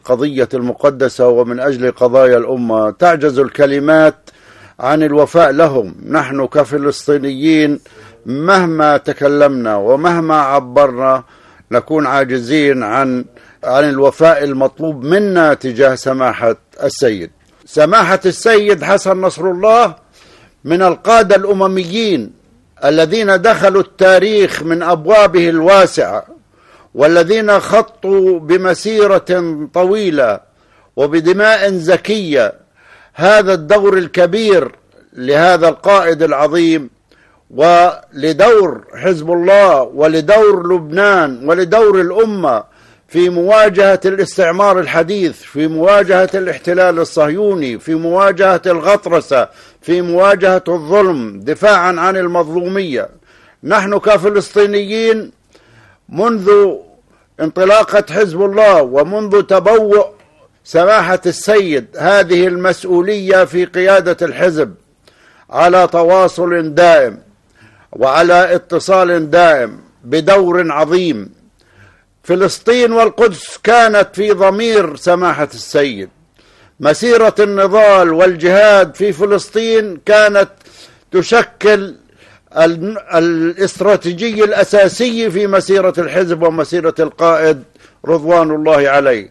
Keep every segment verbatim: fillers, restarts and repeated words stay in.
قضية المقدسة ومن أجل قضايا الأمة. تعجز الكلمات عن الوفاء لهم. نحن كفلسطينيين مهما تكلمنا ومهما عبرنا نكون عاجزين عن عن الوفاء المطلوب منا تجاه سماحة السيد. سماحة السيد حسن نصر الله من القادة الأمميين الذين دخلوا التاريخ من أبوابه الواسعة، والذين خطوا بمسيرة طويلة وبدماء زكية هذا الدور الكبير لهذا القائد العظيم، ولدور حزب الله ولدور لبنان ولدور الأمة في مواجهة الاستعمار الحديث، في مواجهة الاحتلال الصهيوني، في مواجهة الغطرسة، في مواجهة الظلم، دفاعا عن المظلومية. نحن كفلسطينيين منذ انطلاقة حزب الله ومنذ تبوء سماحة السيد هذه المسؤولية في قيادة الحزب على تواصل دائم وعلى اتصال دائم بدور عظيم. فلسطين والقدس كانت في ضمير سماحة السيد. مسيرة النضال والجهاد في فلسطين كانت تشكل الاستراتيجي الأساسي في مسيرة الحزب ومسيرة القائد رضوان الله عليه.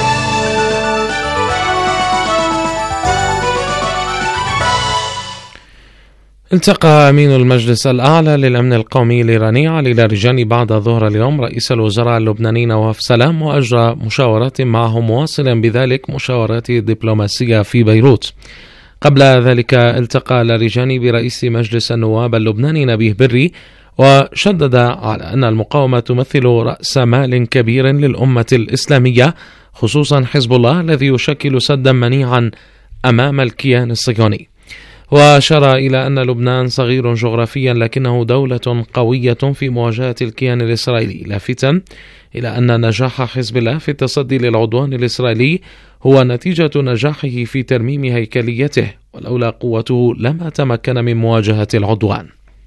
التقى أمين المجلس الأعلى للأمن القومي الإيراني علي لاریجاني بعد ظهر اليوم رئيس الوزراء اللبناني نواف سلام، وأجرى مشاورات معه مواصلا بذلك مشاورات دبلوماسية في بيروت. قبل ذلك التقى لاریجاني برئيس مجلس النواب اللبناني نبيه بري، وشدد على أن المقاومة تمثل رأس مال كبير للأمة الإسلامية، خصوصا حزب الله الذي يشكل سدا منيعا أمام الكيان الصهيوني. وأشار إلى أن لبنان صغير جغرافيا لكنه دولة قوية في مواجهة الكيان الإسرائيلي، لافتا إلى أن نجاح حزب الله في التصدي للعدوان الإسرائيلي هو نتيجة نجاحه في ترميم هيكليته، ولولا قوته لما تمكن من مواجهة العدوان.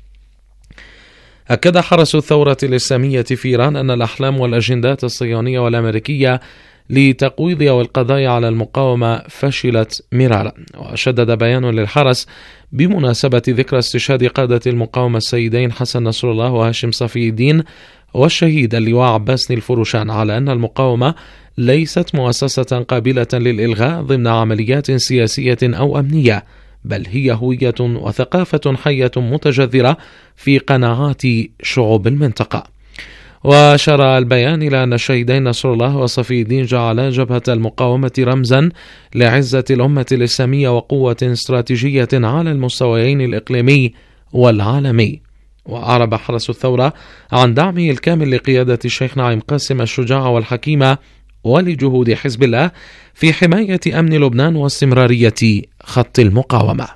أكد حرس الثورة الإسلامية في إيران أن الأحلام والأجندات الصهيونية والأمريكية لتقويض والقضاء على المقاومة فشلت مرارا. وشدد بيان للحرس بمناسبة ذكرى استشهاد قادة المقاومة السيدين حسن نصر الله وهاشم صفي الدين والشهيد اللواء عباس الفروشان على أن المقاومة ليست مؤسسة قابلة للإلغاء ضمن عمليات سياسية أو أمنية، بل هي هوية وثقافة حية متجذرة في قناعات شعوب المنطقة. وأشار البيان إلى أن الشهيدين نصر الله وصفي الدين جعلا جبهة المقاومة رمزا لعزة الأمة الإسلامية وقوة استراتيجية على المستويين الإقليمي والعالمي. وأعرب حرس الثورة عن دعمه الكامل لقيادة الشيخ نعيم قاسم الشجاعة والحكيمة ولجهود حزب الله في حماية أمن لبنان واستمرارية خط المقاومة.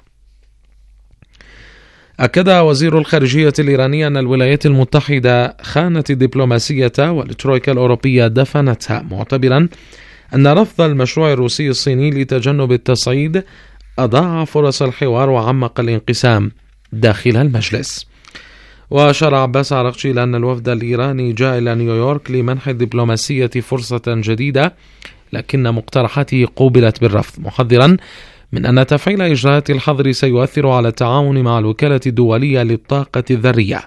أكد وزير الخارجية الإيراني أن الولايات المتحدة خانت الدبلوماسية والترويكا الأوروبية دفنتها، معتبرا أن رفض المشروع الروسي الصيني لتجنب التصعيد أضاع فرص الحوار وعمق الانقسام داخل المجلس. وأشار عباس عراقچي إلى أن الوفد الإيراني جاء إلى نيويورك لمنح الدبلوماسية فرصة جديدة، لكن مقترحاته قوبلت بالرفض، محذرا من أن تفعيل إجراءات الحظر سيؤثر على التعاون مع الوكالة الدولية للطاقة الذرية.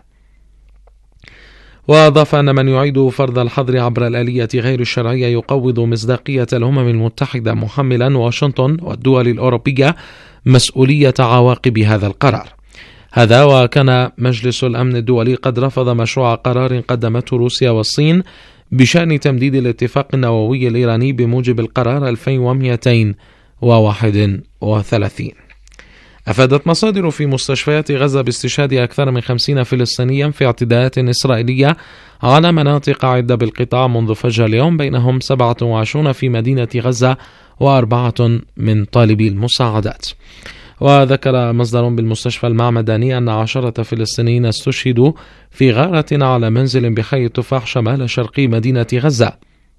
وأضاف أن من يعيد فرض الحظر عبر الآلية غير الشرعية يقوض مصداقية الأمم المتحدة، محملا واشنطن والدول الأوروبية مسؤولية عواقب هذا القرار. هذا وكان مجلس الأمن الدولي قد رفض مشروع قرار قدمته روسيا والصين بشأن تمديد الاتفاق النووي الإيراني بموجب القرار ألفين ومئتين وواحد وثلاثين. أفادت مصادر في مستشفيات غزة باستشهاد أكثر من خمسين فلسطينيا في اعتداءات إسرائيلية على مناطق عدة بالقطاع منذ فجر اليوم، بينهم سبعة وعشرين في مدينة غزة وأربعة من طالبي المساعدات. وذكر مصدر بالمستشفى المعمداني أن عشرة فلسطينيين استشهدوا في غارة على منزل بحي التفاح شمال شرقي مدينة غزة.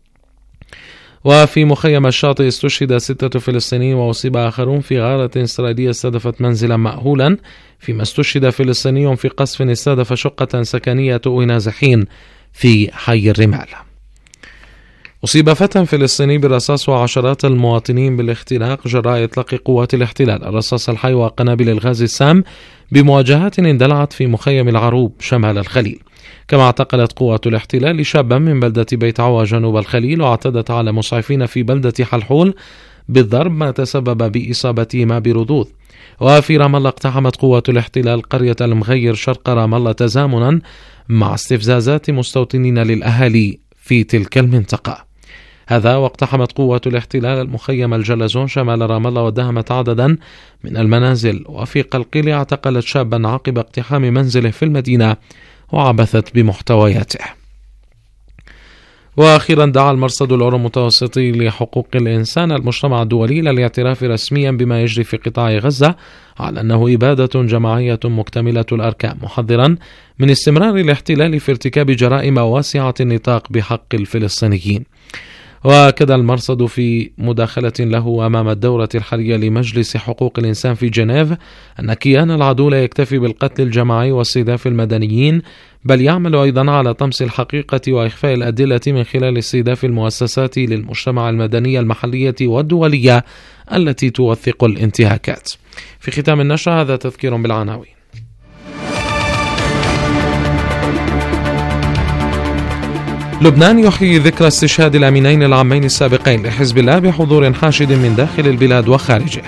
وفي مخيم الشاطئ استشهد ستة فلسطينيين وأصيب آخرون في غارة إسرائيلية استهدفت منزلا مأهولا، فيما استشهد فلسطيني في قصف استهدف شقة سكنية نازحين في حي الرمال. أصيب فتى فلسطيني بالرصاص وعشرات المواطنين بالاختناق جراء إطلاق قوات الاحتلال الرصاص الحي وقنابل الغاز السام بمواجهات اندلعت في مخيم العروب شمال الخليل. كما اعتقلت قوات الاحتلال شابا من بلدة بيت عوى جنوب الخليل، واعتدت على مسعفين في بلدة حلحول بالضرب ما تسبب بإصابتهما برضوض. وفي رام الله اقتحمت قوات الاحتلال قرية المغير شرق رام الله تزامنا مع استفزازات مستوطنين للأهالي في تلك المنطقة. هذا واقتحمت قوة الاحتلال المخيم الجلزون شمال رام الله ودهمت عددا من المنازل. وفي قلقيلية اعتقلت شابا عقب اقتحام منزله في المدينة وعبثت بمحتوياته. وأخيرا دعا المرصد العلوي المتوسطي لحقوق الإنسان المجتمع الدولي إلى الاعتراف رسميا بما يجري في قطاع غزة على أنه إبادة جماعية مكتملة الأركان، محذرا من استمرار الاحتلال في ارتكاب جرائم واسعة النطاق بحق الفلسطينيين. وأكد المرصد في مداخلة له أمام الدورة الحالية لمجلس حقوق الإنسان في جنيف أن كيان العدو لا يكتفي بالقتل الجماعي واستهداف المدنيين، بل يعمل أيضا على طمس الحقيقة وإخفاء الأدلة من خلال استهداف المؤسسات للمجتمع المدني المحلية والدولية التي توثق الانتهاكات. في ختام النشرة هذا تذكير بالعناوين. لبنان يحيي ذكرى استشهاد الأمينين العامين السابقين لحزب الله بحضور حاشد من داخل البلاد وخارجها.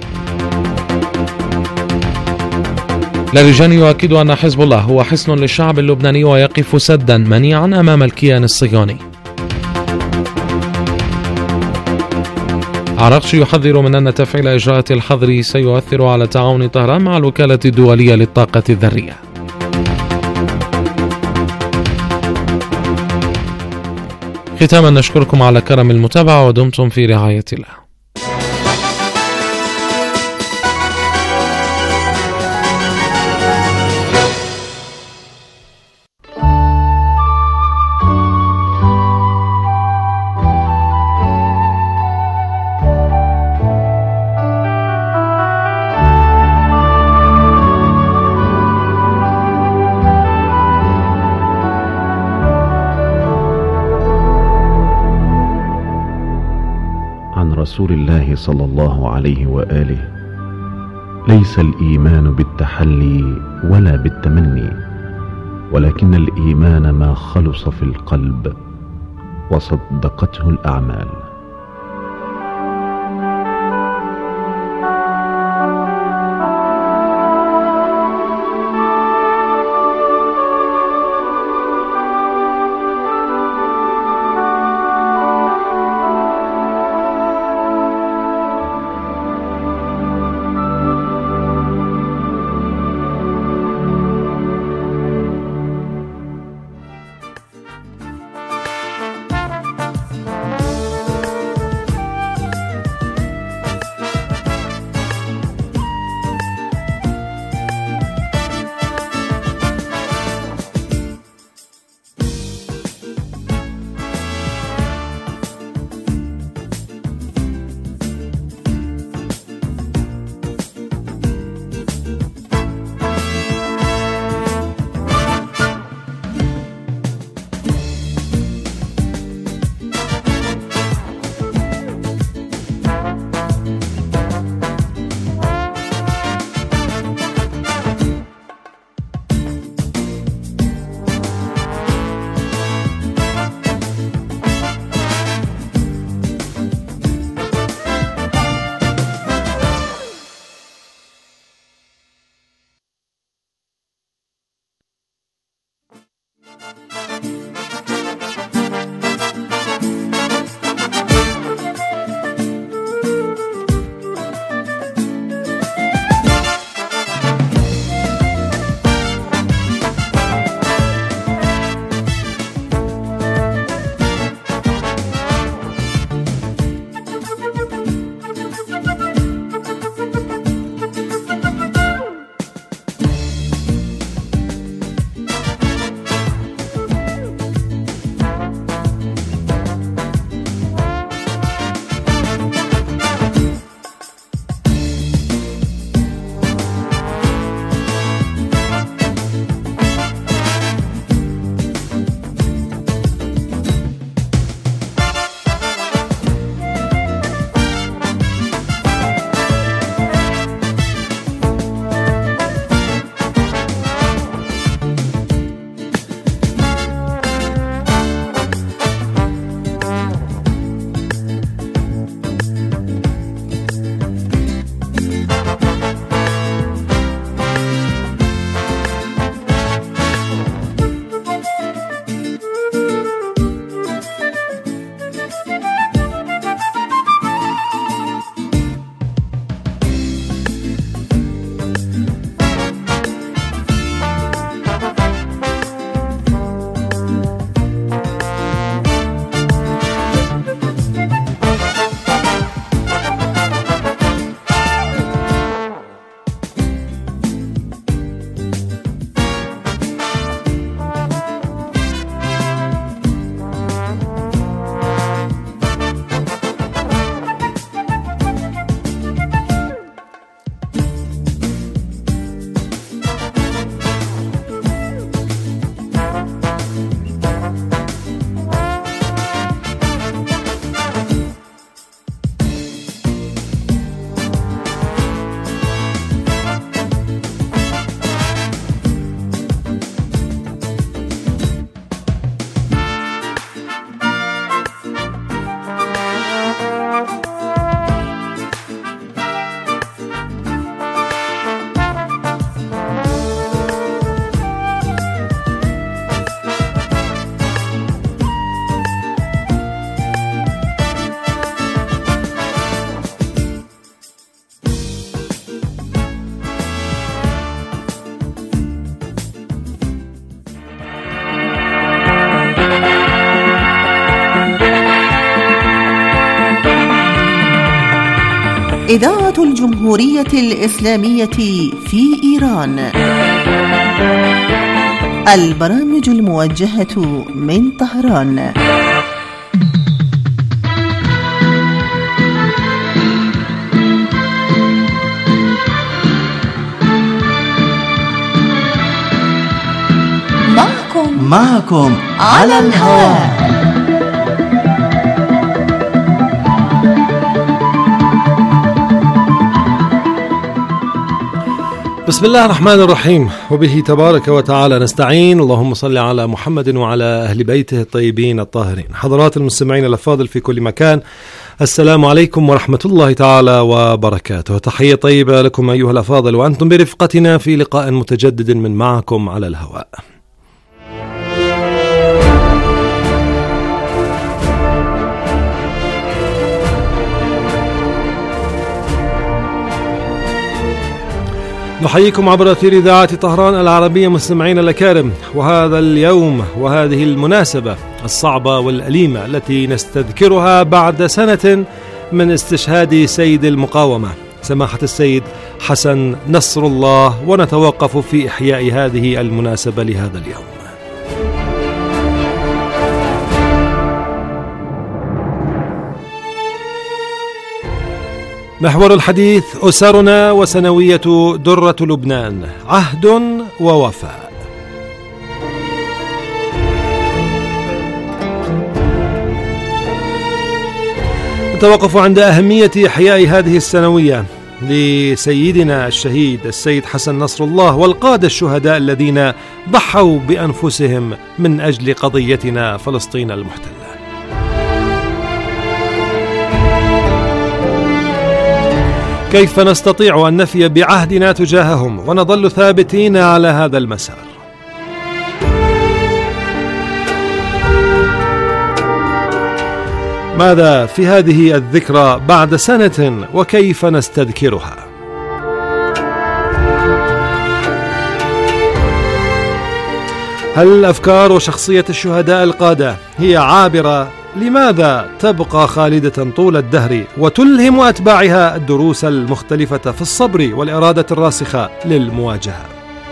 لاريجاني يؤكد أن حزب الله هو حصن للشعب اللبناني ويقف سدا منيعا أمام الكيان الصهيوني. عراقشي يحذر من أن تفعيل إجراءات الحظر سيؤثر على تعاون طهران مع الوكالة الدولية للطاقة الذرية. ختاما نشكركم على كرم المتابعة ودمتم في رعاية الله. رسول الله صلى الله عليه وآله: ليس الإيمان بالتحلي ولا بالتمني، ولكن الإيمان ما خلص في القلب وصدقته الأعمال. إذاعة الجمهورية الإسلامية في إيران. البرامج الموجهة من طهران. معكم معكم على الهواء. بسم الله الرحمن الرحيم، وبه تبارك وتعالى نستعين. اللهم صل على محمد وعلى أهل بيته الطيبين الطاهرين. حضرات المستمعين الأفاضل في كل مكان، السلام عليكم ورحمة الله تعالى وبركاته. تحية طيبة لكم أيها الأفاضل، وأنتم برفقتنا في لقاء متجدد من معكم على الهواء. نحييكم عبر أثير إذاعة طهران العربية مستمعين الأكارم، وهذا اليوم وهذه المناسبة الصعبة والأليمة التي نستذكرها بعد سنة من استشهاد سيد المقاومة سماحة السيد حسن نصر الله، ونتوقف في إحياء هذه المناسبة لهذا اليوم. محور الحديث: أسرنا وسنوية درة لبنان، عهد ووفاء. نتوقف عند أهمية إحياء هذه السنوية لسيدنا الشهيد السيد حسن نصر الله والقادة الشهداء الذين ضحوا بأنفسهم من أجل قضيتنا فلسطين المحتلة. كيف نستطيع أن نفي بعهدنا تجاههم ونظل ثابتين على هذا المسار؟ ماذا في هذه الذكرى بعد سنة، وكيف نستذكرها؟ هل أفكار وشخصية الشهداء القادة هي عابرة؟ لماذا تبقى خالدة طول الدهر وتلهم أتباعها الدروس المختلفة في الصبر والإرادة الراسخة للمواجهة؟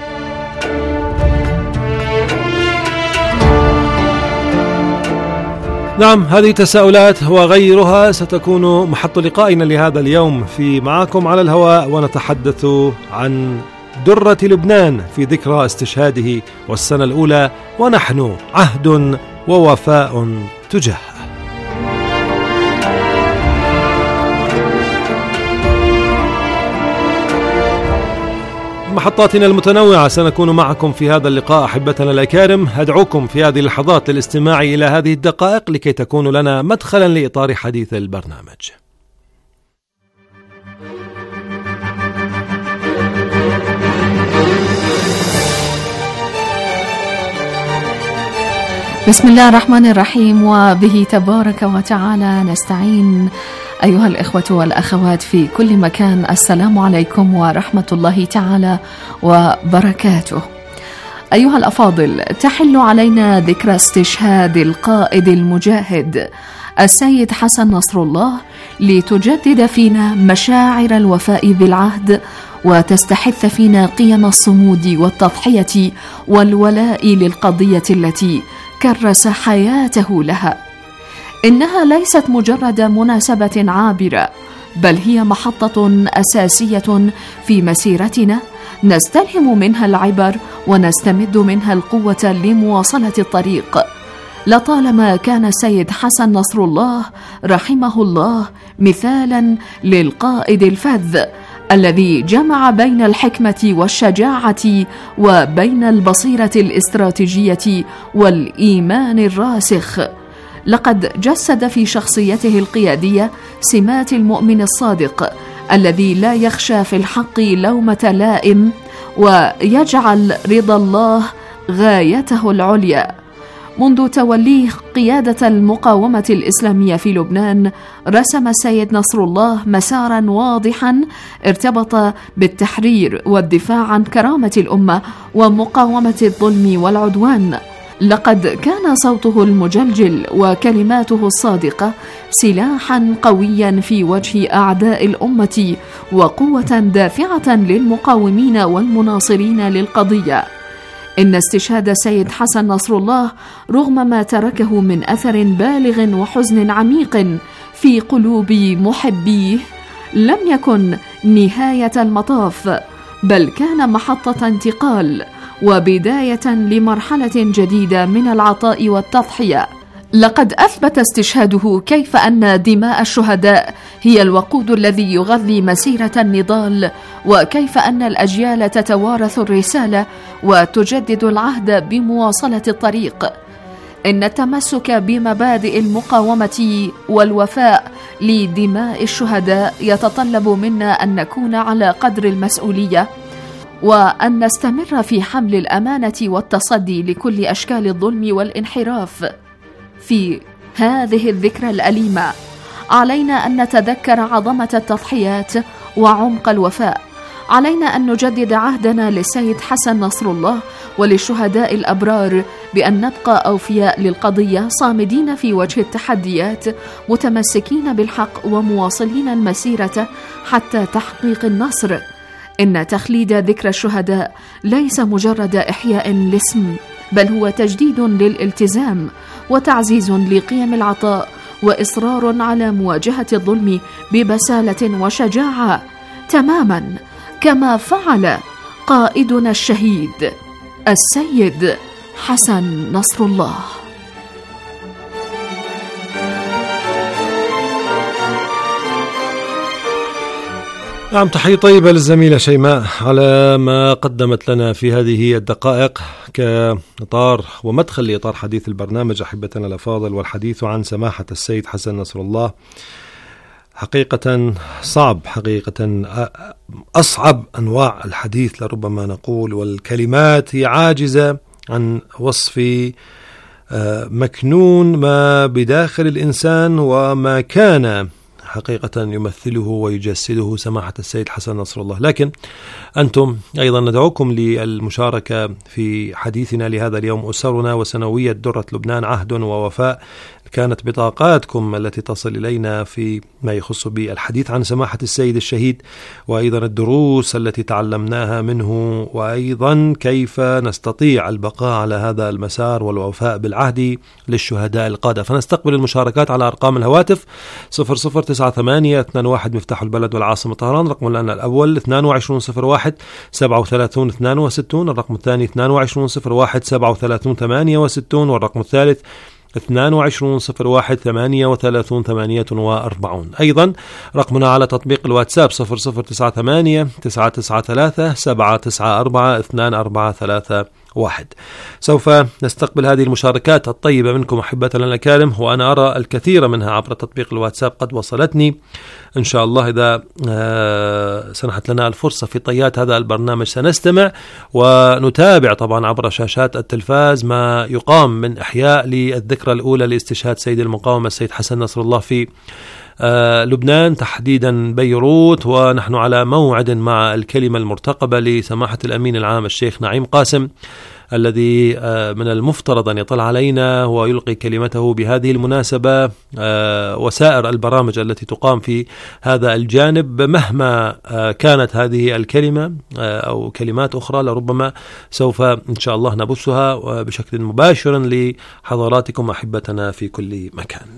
نعم، هذه تساؤلات وغيرها ستكون محط لقائنا لهذا اليوم في معاكم على الهواء، ونتحدث عن درة لبنان في ذكرى استشهاده والسنة الأولى، ونحن عهد ووفاء تجاهه. محطاتنا المتنوعة سنكون معكم في هذا اللقاء أحبتنا الأكارم. أدعوكم في هذه اللحظات للاستماع إلى هذه الدقائق لكي تكونوا لنا مدخلا لإطار حديث البرنامج. بسم الله الرحمن الرحيم، وبه تبارك وتعالى نستعين. أيها الإخوة والأخوات في كل مكان، السلام عليكم ورحمة الله تعالى وبركاته. أيها الأفاضل، تحل علينا ذكرى استشهاد القائد المجاهد السيد حسن نصر الله لتجدد فينا مشاعر الوفاء بالعهد، وتستحث فينا قيم الصمود والتضحية والولاء للقضية التي كرس حياته لها. إنها ليست مجرد مناسبة عابرة، بل هي محطة أساسية في مسيرتنا نستلهم منها العبر ونستمد منها القوة لمواصلة الطريق. لطالما كان السيد حسن نصر الله رحمه الله مثالا للقائد الفذ الذي جمع بين الحكمة والشجاعة وبين البصيرة الاستراتيجية والإيمان الراسخ. لقد جسد في شخصيته القيادية سمات المؤمن الصادق الذي لا يخشى في الحق لومة لائم، ويجعل رضا الله غايته العليا. منذ توليه قيادة المقاومة الإسلامية في لبنان، رسم السيد نصر الله مسارا واضحا ارتبط بالتحرير والدفاع عن كرامة الأمة ومقاومة الظلم والعدوان. لقد كان صوته المجلجل وكلماته الصادقة سلاحا قويا في وجه أعداء الأمة وقوة دافعة للمقاومين والمناصرين للقضية. إن استشهاد السيد حسن نصر الله رغم ما تركه من أثر بالغ وحزن عميق في قلوب محبيه لم يكن نهاية المطاف، بل كان محطة انتقال وبداية لمرحلة جديدة من العطاء والتضحية. لقد أثبت استشهاده كيف أن دماء الشهداء هي الوقود الذي يغذي مسيرة النضال، وكيف أن الأجيال تتوارث الرسالة وتجدد العهد بمواصلة الطريق. إن التمسك بمبادئ المقاومة والوفاء لدماء الشهداء يتطلب منا أن نكون على قدر المسؤولية، وأن نستمر في حمل الأمانة والتصدي لكل أشكال الظلم والانحراف. في هذه الذكرى الأليمة علينا أن نتذكر عظمة التضحيات وعمق الوفاء. علينا أن نجدد عهدنا للسيد حسن نصر الله وللشهداء الأبرار بأن نبقى أوفياء للقضية، صامدين في وجه التحديات، متمسكين بالحق ومواصلين المسيرة حتى تحقيق النصر. إن تخليد ذكرى الشهداء ليس مجرد إحياء لاسم، بل هو تجديد للالتزام وتعزيز لقيم العطاء وإصرار على مواجهة الظلم ببسالة وشجاعة، تماما كما فعل قائدنا الشهيد السيد حسن نصر الله. نعم، تحية طيبة للزميلة شيماء على ما قدمت لنا في هذه الدقائق كإطار ومدخل لإطار حديث البرنامج أحبتنا الأفاضل، والحديث عن سماحة السيد حسن نصر الله. حقيقة صعب، حقيقة أصعب أنواع الحديث لربما نقول، والكلمات هي عاجزة عن وصف مكنون ما بداخل الإنسان وما كان حقيقة يمثله ويجسده سماحة السيد حسن نصر الله. لكن أنتم أيضا ندعوكم للمشاركة في حديثنا لهذا اليوم. أسرنا وسنوية درة لبنان عهد ووفاء كانت بطاقاتكم التي تصل إلينا في ما يخص بالحديث عن سماحة السيد الشهيد، وأيضا الدروس التي تعلمناها منه، وأيضا كيف نستطيع البقاء على هذا المسار والوفاء بالعهد للشهداء القادة. فنستقبل المشاركات على أرقام الهواتف صفر صفر تسعة ثمانية اثنان واحد مفتاح البلد والعاصمة طهران، رقم لنا الأول اثنان وعشرين صفر واحد سبعة وثلاثين اثنان وستين، الرقم الثاني اثنان وعشرين صفر واحد سبعة وثلاثين ثمانية وستين، والرقم الثالث اثنان وعشرين صفر واحد ثمانية وثلاثين ثمانية وأربعين. أيضا رقمنا على تطبيق الواتساب صفر صفر تسعة ثمانية تسعة تسعة ثلاثة سبعة تسعة أربعة اثنان أربعة ثلاثة واحد. سوف نستقبل هذه المشاركات الطيبة منكم أحبتنا الأكارم، وأنا أرى الكثير منها عبر تطبيق الواتساب قد وصلتني. إن شاء الله إذا سنحت لنا الفرصة في طيات هذا البرنامج سنستمع ونتابع طبعا عبر شاشات التلفاز ما يقام من إحياء للذكرى الأولى لاستشهاد سيد المقاومة السيد حسن نصر الله في آه لبنان، تحديدا بيروت. ونحن على موعد مع الكلمة المرتقبة لسماحة الأمين العام الشيخ نعيم قاسم، الذي آه من المفترض أن يطلع علينا ويلقي كلمته بهذه المناسبة. آه وسائر البرامج التي تقام في هذا الجانب مهما آه كانت هذه الكلمة آه أو كلمات أخرى لربما سوف إن شاء الله نبثها بشكل مباشر لحضراتكم أحبتنا في كل مكان.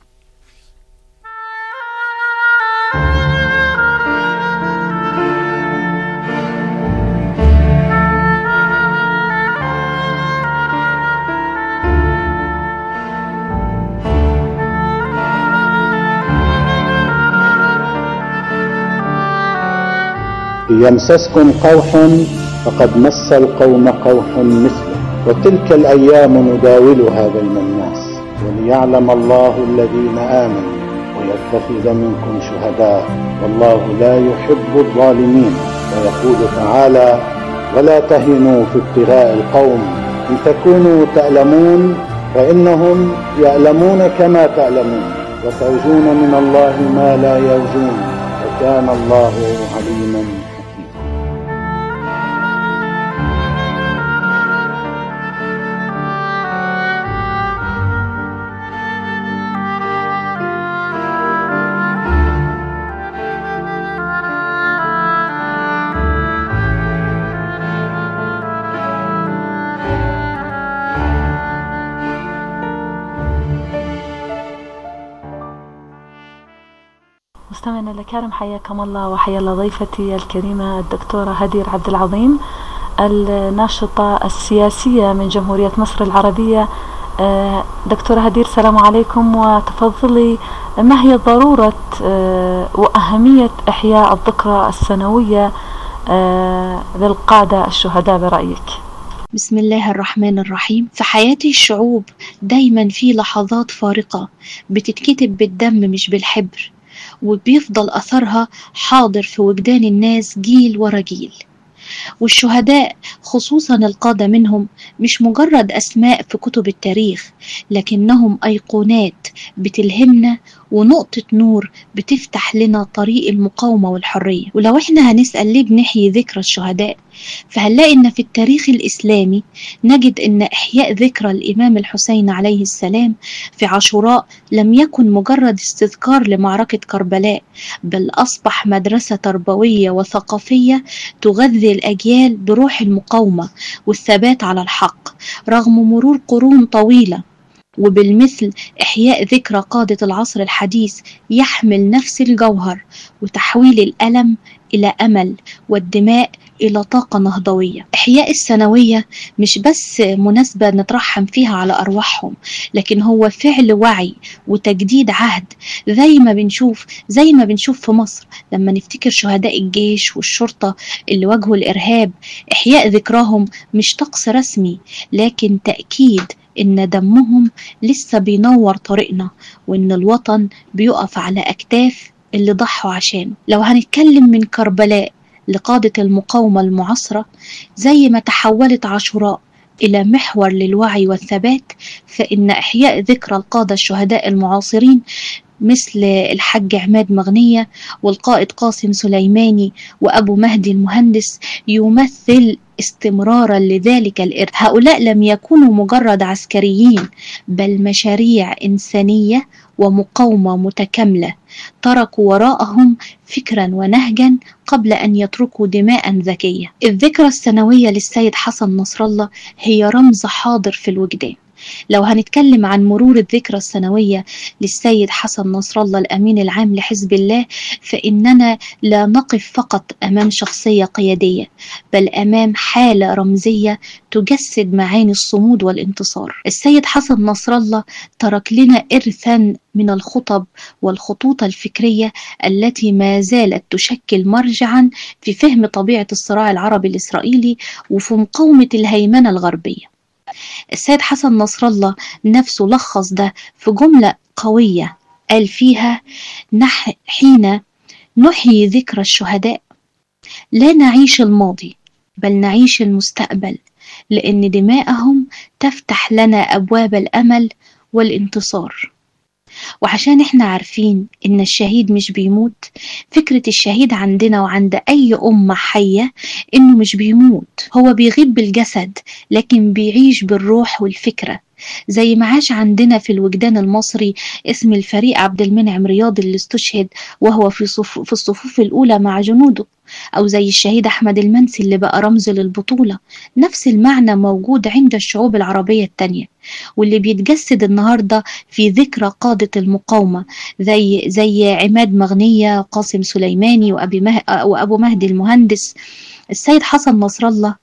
يمسسكم قوح فقد مس القوم قوح مثله، وتلك الأيام نداولها بين الناس، وليعلم الله الذين آمنوا ويتخذ منكم شهداء، والله لا يحب الظالمين. ويقول تعالى: ولا تهنوا في ابتغاء القوم إن تكونوا تألمون فإنهم يألمون كما تألمون، وترجون من الله ما لا يرجون، وكان الله عليما حكيما. مستمعينا الكرام، حياكم الله وحيا الله ضيفتي الكريمة الدكتورة هدير عبد العظيم، الناشطة السياسية من جمهورية مصر العربية. دكتورة هدير، السلام عليكم، وتفضلي ما هي ضرورة وأهمية إحياء الذكرى السنوية للقادة الشهداء برأيك؟ بسم الله الرحمن الرحيم. في حياة الشعوب دايما في لحظات فارقة بتتكتب بالدم مش بالحبر، وبيفضل أثرها حاضر في وجدان الناس جيل ورا جيل. والشهداء خصوصا القادة منهم مش مجرد أسماء في كتب التاريخ، لكنهم أيقونات بتلهمنا ونقطة نور بتفتح لنا طريق المقاومة والحرية. ولو احنا هنسأل ليه بنحيي ذكرى الشهداء، فهنلاقي ان في التاريخ الإسلامي نجد ان إحياء ذكرى الإمام الحسين عليه السلام في عاشوراء لم يكن مجرد استذكار لمعركة كربلاء، بل أصبح مدرسة تربوية وثقافية تغذي الأجيال بروح المقاومة والثبات على الحق رغم مرور قرون طويلة. وبالمثل إحياء ذكرى قادة العصر الحديث يحمل نفس الجوهر، وتحويل الألم إلى أمل والدماء إلى طاقة نهضوية. إحياء السنوية مش بس مناسبة نترحم فيها على أرواحهم، لكن هو فعل وعي وتجديد عهد، زي ما بنشوف زي ما بنشوف في مصر لما نفتكر شهداء الجيش والشرطة اللي واجهوا الإرهاب. إحياء ذكراهم مش طقس رسمي، لكن تأكيد إن دمهم لسه بينور طريقنا، وإن الوطن بيقف على أكتاف اللي ضحوا عشانه. لو هنتكلم من كربلاء لقادة المقاومة المعاصرة، زي ما تحولت عاشوراء إلى محور للوعي والثبات، فإن إحياء ذكرى القادة الشهداء المعاصرين مثل الحاج عماد مغنية والقائد قاسم سليماني وأبو مهدي المهندس يمثل استمرارا لذلك الإرث. هؤلاء لم يكونوا مجرد عسكريين، بل مشاريع إنسانية ومقاومة متكاملة، تركوا وراءهم فكرا ونهجا قبل أن يتركوا دماء ذكية. الذكرى السنوية للسيد حسن نصر الله هي رمز حاضر في الوجدان. لو هنتكلم عن مرور الذكرى السنوية للسيد حسن نصر الله الأمين العام لحزب الله، فإننا لا نقف فقط أمام شخصية قيادية، بل أمام حالة رمزية تجسد معاني الصمود والانتصار. السيد حسن نصر الله ترك لنا إرثا من الخطب والخطوط الفكرية التي ما زالت تشكل مرجعا في فهم طبيعة الصراع العربي الإسرائيلي وفي مقاومة الهيمنة الغربية. السيد حسن نصر الله نفسه لخص ده في جملة قوية قال فيها: نح حين نحيي ذكرى الشهداء لا نعيش الماضي، بل نعيش المستقبل، لأن دماءهم تفتح لنا أبواب الأمل والانتصار. وعشان احنا عارفين ان الشهيد مش بيموت، فكرة الشهيد عندنا وعند اي امة حية انه مش بيموت، هو بيغيب بالجسد لكن بيعيش بالروح والفكرة. زي ما عاش عندنا في الوجدان المصري اسم الفريق عبد المنعم رياض اللي استشهد وهو في, صف في الصفوف الأولى مع جنوده، أو زي الشهيد أحمد المنسي اللي بقى رمز للبطولة. نفس المعنى موجود عند الشعوب العربية التانية، واللي بيتجسد النهاردة في ذكرى قادة المقاومة زي زي عماد مغنية، قاسم سليماني، وأبي مه... وأبو مهدي المهندس. السيد حسن نصر الله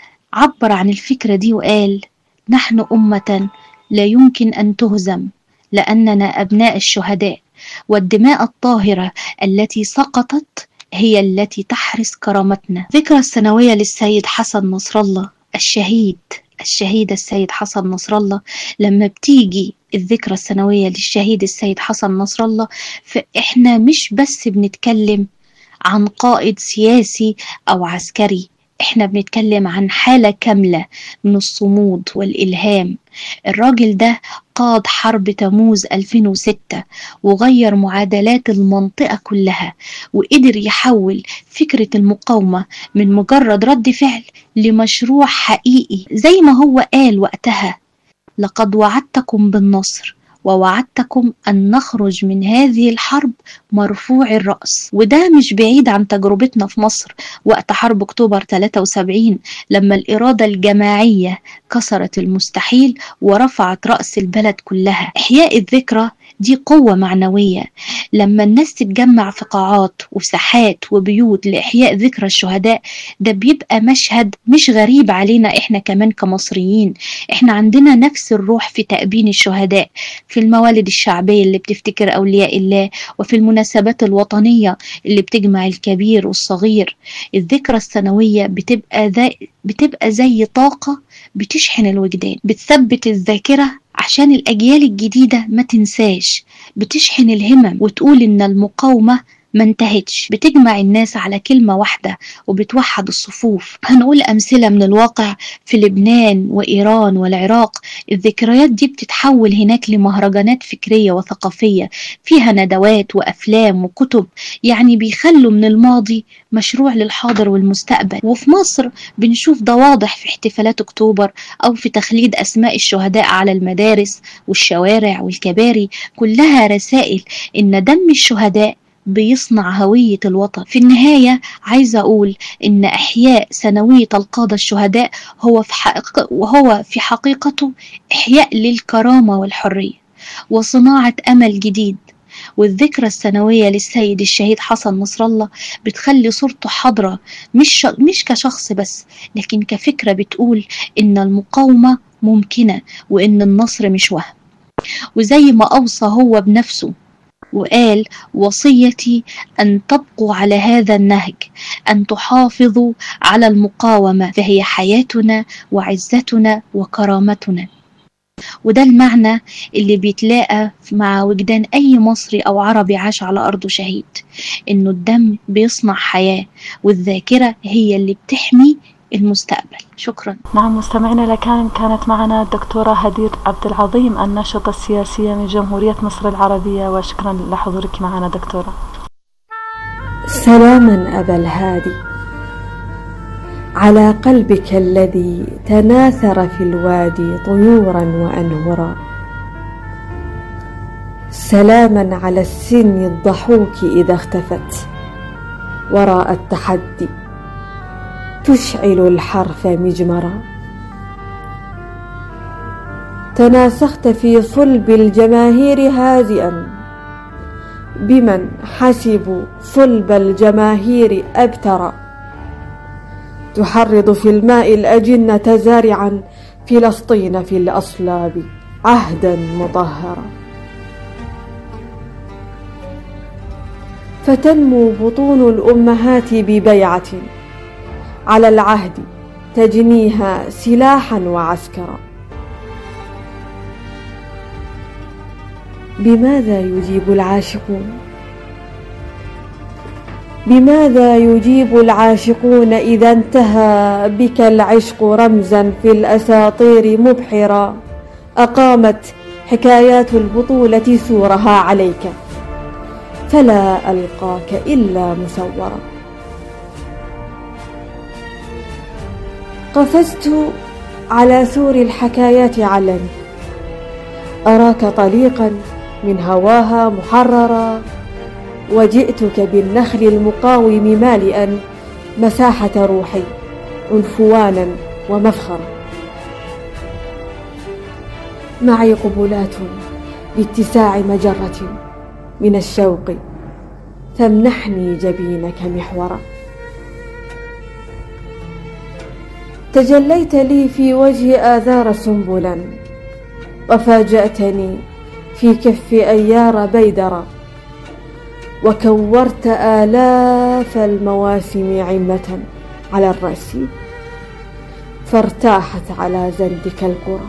عبر عن الفكرة دي وقال: نحن أمة لا يمكن أن تهزم، لأننا أبناء الشهداء، والدماء الطاهرة التي سقطت هي التي تحرس كرامتنا. ذكرى السنوية للسيد حسن نصر الله الشهيد الشهيد السيد حسن نصر الله، لما بتيجي الذكرى السنوية للشهيد السيد حسن نصر الله، فإحنا مش بس بنتكلم عن قائد سياسي أو عسكري، احنا بنتكلم عن حالة كاملة من الصمود والإلهام. الراجل ده قاد حرب تموز ألفين وستة وغير معادلات المنطقة كلها، وقدر يحول فكرة المقاومة من مجرد رد فعل لمشروع حقيقي. زي ما هو قال وقتها: لقد وعدتكم بالنصر ووعدتكم أن نخرج من هذه الحرب مرفوع الرأس. وده مش بعيد عن تجربتنا في مصر وقت حرب أكتوبر ثلاثة وسبعين، لما الإرادة الجماعية كسرت المستحيل ورفعت رأس البلد كلها. إحياء الذكرى دي قوة معنوية. لما الناس تتجمع في قاعات وساحات وبيوت لإحياء ذكرى الشهداء، ده بيبقى مشهد مش غريب علينا إحنا كمان كمصريين. إحنا عندنا نفس الروح في تأبين الشهداء، في الموالد الشعبية اللي بتفتكر أولياء الله، وفي المناسبات الوطنية اللي بتجمع الكبير والصغير. الذكرى السنوية بتبقى زي, بتبقى زي طاقة بتشحن الوجدان، بتثبت الذاكرة عشان الأجيال الجديدة ما تنساش، بتشحن الهمم وتقول إن المقاومة ما انتهتش، بتجمع الناس على كلمة واحدة وبتوحد الصفوف. هنقول أمثلة من الواقع في لبنان وإيران والعراق. الذكريات دي بتتحول هناك لمهرجانات فكرية وثقافية فيها ندوات وأفلام وكتب، يعني بيخلوا من الماضي مشروع للحاضر والمستقبل. وفي مصر بنشوف ده واضح في احتفالات أكتوبر أو في تخليد أسماء الشهداء على المدارس والشوارع والكباري، كلها رسائل إن دم الشهداء بيصنع هوية الوطن. في النهاية عايزة أقول إن إحياء سنوية القادة الشهداء هو في حقيقة وهو في حقيقته إحياء للكرامة والحرية وصناعة أمل جديد. والذكرى السنوية للسيد الشهيد حسن نصر الله بتخلي صورته حاضرة، مش مش كشخص بس، لكن كفكرة بتقول إن المقاومة ممكنة وإن النصر مش وهم. وزي ما أوصى هو بنفسه وقال: وصيتي أن تبقوا على هذا النهج، أن تحافظوا على المقاومة، فهي حياتنا وعزتنا وكرامتنا. وده المعنى اللي بيتلاقى مع وجدان أي مصري أو عربي عاش على أرضه شهيد، إنه الدم بيصنع حياة والذاكرة هي اللي بتحمي المستقبل. شكرا. نعم مستمعينا، لكان كانت معنا الدكتورة هدير عبد العظيم الناشطة السياسية من جمهورية مصر العربية، وشكرا لحضورك معنا دكتورة. سلاما أبا الهادي على قلبك الذي تناثر في الوادي طيورا وأنهرا، سلاما على السن الضحوك إذا اختفت وراء التحدي تشعل الحرف مجمرا. تناسخت في صلب الجماهير هادئا بمن حسبوا صلب الجماهير أبترا، تحرض في الماء الأجنة زارعا فلسطين في الأصلاب عهدا مطهرا. فتنمو بطون الأمهات ببيعة على العهد تجنيها سلاحا وعسكرا. بماذا يجيب العاشقون بماذا يجيب العاشقون إذا انتهى بك العشق رمزا في الأساطير مبحرا؟ أقامت حكايات البطولة سورها عليك فلا ألقاك إلا مسورا. قفزت على سور الحكايات علني أراك طليقا من هواها محررا، وجئتك بالنخل المقاوم مالئا مساحة روحي عنفوانا ومفخرا. معي قبلات باتساع مجرة من الشوق فامنحني جبينك محورا. تجليت لي في وجه آذار سنبلا وفاجأتني في كف أيار بيدرا، وكورت آلاف المواسم عمة على الرأس فارتاحت على زندك القرى،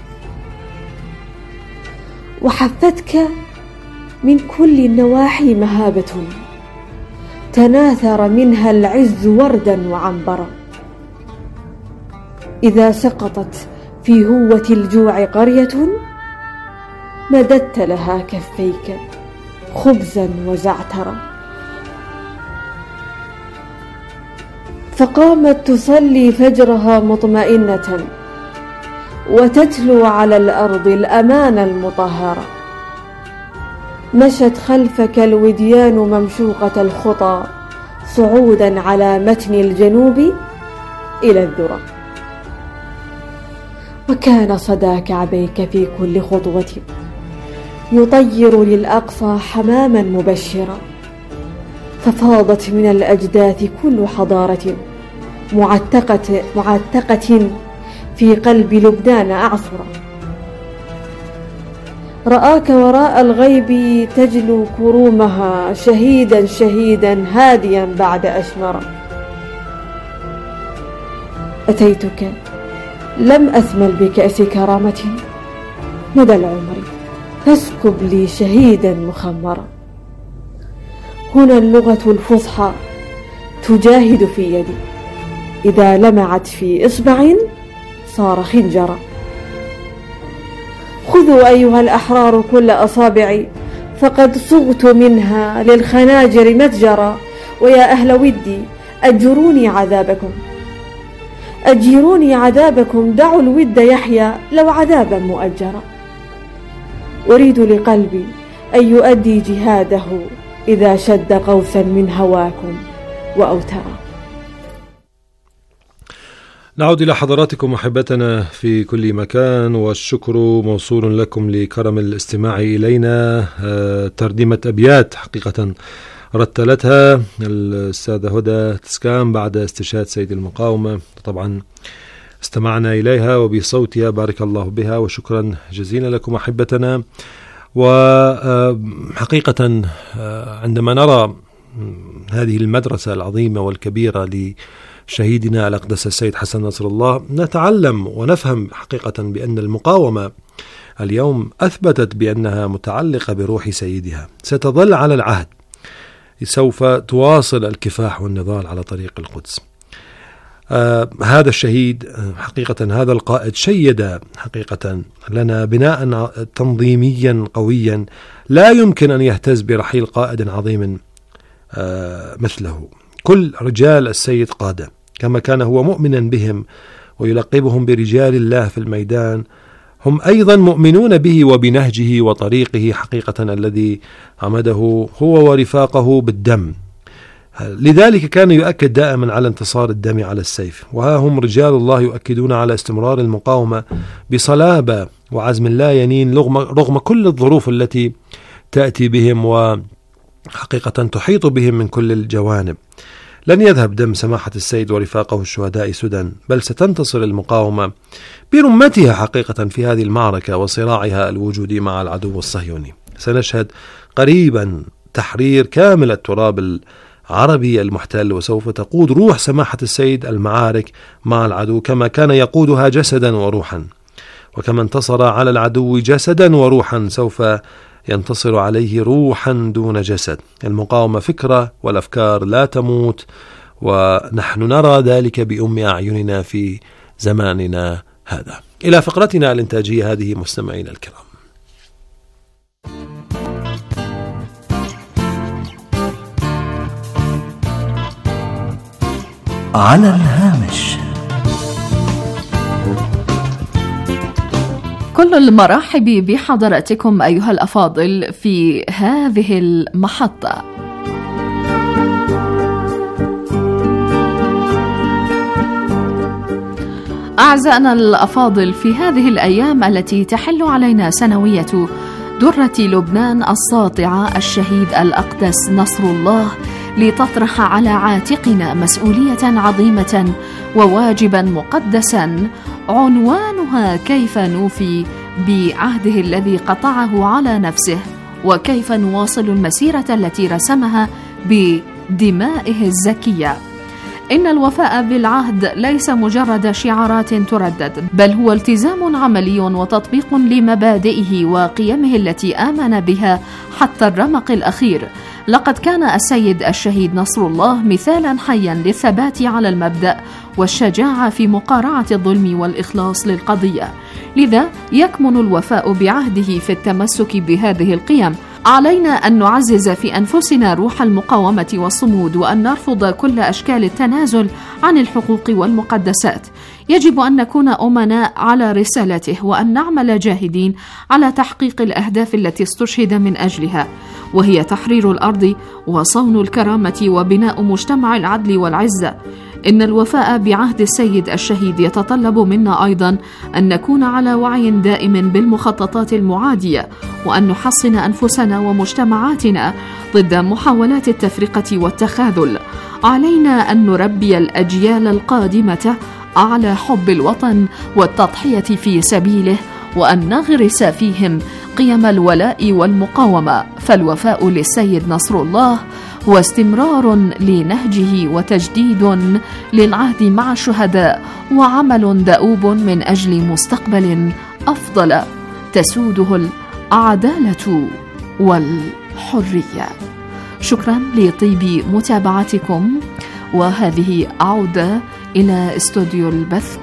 وحفتك من كل النواحي مهابة تناثر منها العز وردا وعنبرا. إذا سقطت في هوة الجوع قرية مددت لها كفيك خبزا وزعترا. فقامت تصلي فجرها مطمئنة وتتلو على الأرض الأمان المطهرة. مشت خلفك الوديان ممشوقة الخطى صعودا على متن الجنوب إلى الذرة، وكان صدى كعبيك في كل خطوة يطير للأقصى حماما مبشرا، ففاضت من الأجداث كل حضارة معتقة, معتقة في قلب لبنان أعصرا. رآك وراء الغيب تجلو كرومها، شهيدا شهيدا هاديا بعد أشمرا. أتيتك لم أثمل بكأس كرامة مدى العمر، فاسكب لي شهيدا مخمرا. هنا اللغة الفصحى تجاهد في يدي، إذا لمعت في إصبع صار خنجرا. خذوا أيها الأحرار كل أصابعي، فقد صغت منها للخناجر متجرا. ويا أهل ودي أجروني عذابكم، أجيروني عذابكم، دعوا الود يحيا لو عذابا مؤجرا. أريد لقلبي أن يؤدي جهاده إذا شد قوسا من هواكم وأوترا. نعود إلى حضراتكم أحبتنا في كل مكان، والشكر موصول لكم لكرم الاستماع إلينا. ترجمة أبيات حقيقة رتلتها السادة هدى تسكام بعد استشهاد سيد المقاومة، طبعا استمعنا إليها وبصوتها، بارك الله بها وشكرا جزيلا لكم أحبتنا. وحقيقة عندما نرى هذه المدرسة العظيمة والكبيرة لشهيدنا الأقدس السيد حسن نصر الله، نتعلم ونفهم حقيقة بأن المقاومة اليوم أثبتت بأنها متعلقة بروح سيدها، ستظل على العهد، سوف تواصل الكفاح والنضال على طريق القدس. آه هذا الشهيد حقيقة، هذا القائد شيد حقيقة لنا بناء تنظيميا قويا لا يمكن أن يهتز برحيل قائد عظيم آه مثله. كل رجال السيد قادة، كما كان هو مؤمنا بهم ويلقبهم برجال الله في الميدان، هم أيضا مؤمنون به وبنهجه وطريقه حقيقة الذي عمده هو ورفاقه بالدم. لذلك كان يؤكد دائما على انتصار الدم على السيف، وها هم رجال الله يؤكدون على استمرار المقاومة بصلابة وعزم لا ينين رغم, رغم كل الظروف التي تأتي بهم وحقيقة تحيط بهم من كل الجوانب. لن يذهب دم سماحة السيد ورفاقه الشهداء سدى، بل ستنتصر المقاومة برمتها حقيقة في هذه المعركة وصراعها الوجودي مع العدو الصهيوني. سنشهد قريبا تحرير كامل التراب العربي المحتل، وسوف تقود روح سماحة السيد المعارك مع العدو كما كان يقودها جسدا وروحا، وكما انتصر على العدو جسدا وروحا سوف ينتصر عليه روحا دون جسد. المقاومة فكرة، والأفكار لا تموت، ونحن نرى ذلك بأم أعيننا في زماننا هذا. إلى فقرتنا الإنتاجية هذه مستمعين الكرام. على الهامش. كل المرحب بحضراتكم أيها الأفاضل في هذه المحطة. أعزائنا الأفاضل، في هذه الأيام التي تحل علينا سنوية درة لبنان الساطعة الشهيد الأقدس نصر الله، لتطرح على عاتقنا مسؤولية عظيمة وواجبا مقدسا عنوانها كيف نوفي بعهده الذي قطعه على نفسه، وكيف نواصل المسيرة التي رسمها بدمائه الزكية. إن الوفاء بالعهد ليس مجرد شعارات تردد، بل هو التزام عملي وتطبيق لمبادئه وقيمه التي آمن بها حتى الرمق الأخير. لقد كان السيد الشهيد نصر الله مثالا حيا للثبات على المبدأ والشجاعة في مقارعة الظلم والإخلاص للقضية، لذا يكمن الوفاء بعهده في التمسك بهذه القيم. علينا أن نعزز في أنفسنا روح المقاومة والصمود، وأن نرفض كل أشكال التنازل عن الحقوق والمقدسات. يجب أن نكون أمناء على رسالته، وأن نعمل جاهدين على تحقيق الأهداف التي استشهد من أجلها، وهي تحرير الأرض وصون الكرامة وبناء مجتمع العدل والعزة. إن الوفاء بعهد السيد الشهيد يتطلب منا أيضا أن نكون على وعي دائم بالمخططات المعادية، وأن نحصن أنفسنا ومجتمعاتنا ضد محاولات التفرقة والتخاذل. علينا أن نربي الأجيال القادمة على حب الوطن والتضحية في سبيله، وأن نغرس فيهم قيم الولاء والمقاومة، فالوفاء للسيد نصر الله هو استمرار لنهجه وتجديد للعهد مع الشهداء، وعمل دؤوب من أجل مستقبل أفضل تسوده العدالة والحرية. شكرا لطيب متابعتكم، وهذه عودة إلى استوديو البث.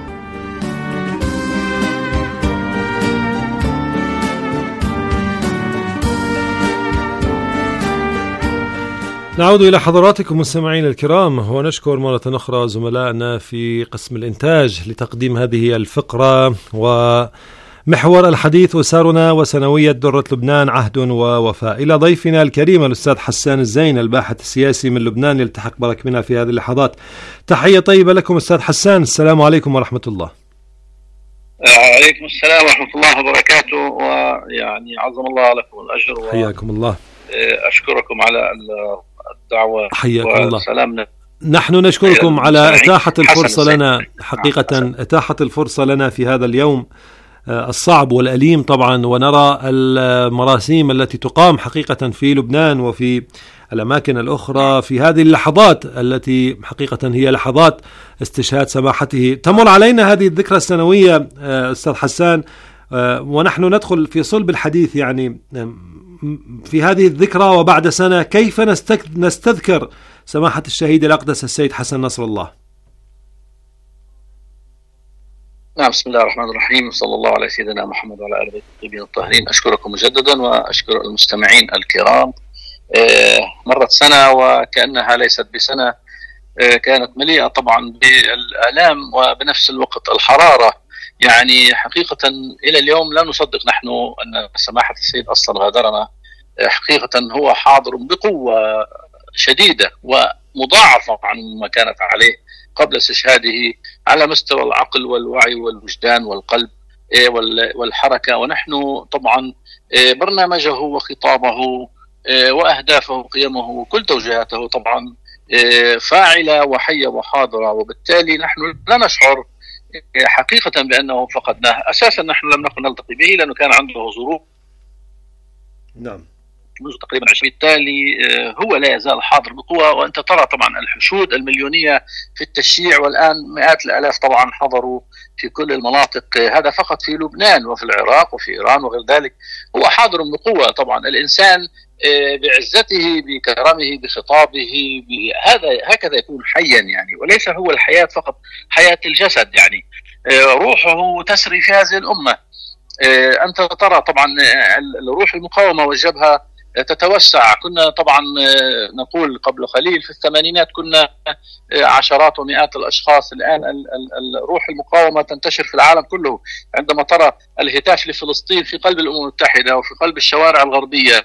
نعود إلى حضراتكم مستمعين الكرام، ونشكر مرة أخرى زملائنا في قسم الإنتاج لتقديم هذه الفقرة ومحور الحديث وسارنا وسنوية درة لبنان عهد ووفاء. إلى ضيفنا الكريم الأستاذ حسان الزين الباحث السياسي من لبنان يلتحق برك بنا في هذه اللحظات. تحية طيبة لكم أستاذ حسان، السلام عليكم ورحمة الله. وعليكم السلام ورحمة الله وبركاته، ويعني عظم الله لكم الأجر. حياكم الله. أشكركم على الدعوة. حياكم الله. سلامنا. نحن نشكركم على إتاحة الفرصة لنا، حقيقة إتاحة الفرصة لنا في هذا اليوم الصعب والأليم طبعا، ونرى المراسيم التي تقام حقيقة في لبنان وفي الأماكن الأخرى في هذه اللحظات التي حقيقة هي لحظات استشهاد سماحته. تمر علينا هذه الذكرى السنوية أستاذ حسان، ونحن ندخل في صلب الحديث يعني في هذه الذكرى وبعد سنة كيف نستذكر سماحة الشهيد الأقدس السيد حسن نصر الله. نعم، بسم الله الرحمن الرحيم، صلى الله على سيدنا محمد وعلى آله بيته الطيبين الطاهرين. أشكركم مجددا وأشكر المستمعين الكرام. مرت سنة وكأنها ليست بسنة، كانت مليئة طبعا بالآلام وبنفس الوقت الحرارة. يعني حقيقة إلى اليوم لا نصدق نحن أن سماحة السيد أصلا غادرنا. حقيقة هو حاضر بقوة شديدة ومضاعفة عن ما كانت عليه قبل استشهاده على مستوى العقل والوعي والوجدان والقلب والحركة. ونحن طبعا برنامجه وخطابه وأهدافه وقيمه وكل توجيهاته طبعا فاعلة وحية وحاضرة، وبالتالي نحن لا نشعر حقيقة بأنه فقدناه. أساسا نحن لم نكن نلتقي به لأنه كان عنده ظروف نعم منذ تقريبا عشرين. بالتالي هو لا يزال حاضر بقوة، وأنت ترى طبعا الحشود المليونية في التشييع، والآن مئات الآلاف طبعا حضروا في كل المناطق، هذا فقط في لبنان وفي العراق وفي إيران وغير ذلك. هو حاضر بقوة. طبعا الإنسان بعزته بكرمه بخطابه هذا هكذا يكون حيا يعني، وليس هو الحياة فقط حياة الجسد يعني، روحه تسري في هذه الأمة. أنت ترى طبعا الروح المقاومة والجبهة تتوسع. كنا طبعا نقول قبل قليل في الثمانينات كنا عشرات ومئات الأشخاص، الآن الروح المقاومة تنتشر في العالم كله. عندما ترى الهتاف لفلسطين في قلب الأمم المتحدة وفي قلب الشوارع الغربية